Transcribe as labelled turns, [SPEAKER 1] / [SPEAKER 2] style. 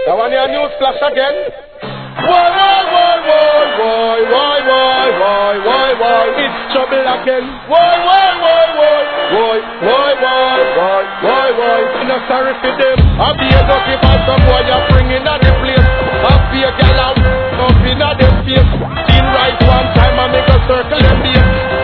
[SPEAKER 1] Now on your news flash again. Why, it's trouble again. Why, I'm not sorry for them. I'll be a dirty by some boy you bring in at the place. I'll be a gal out, up in at them face. Seen right one time I make a circle and be